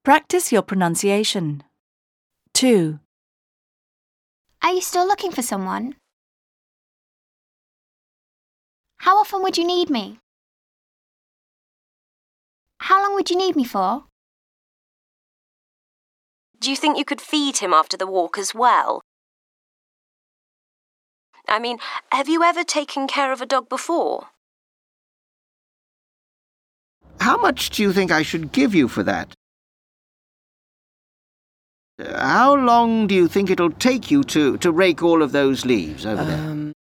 Practice your pronunciation. 2. Are you still looking for someone? How often would you need me? How long would you need me for? Do you think you could feed him after the walk as well? I mean, have you ever taken care of a dog before? How much do you think I should give you for that? How long do you think it'll take you to rake all of those leaves over there?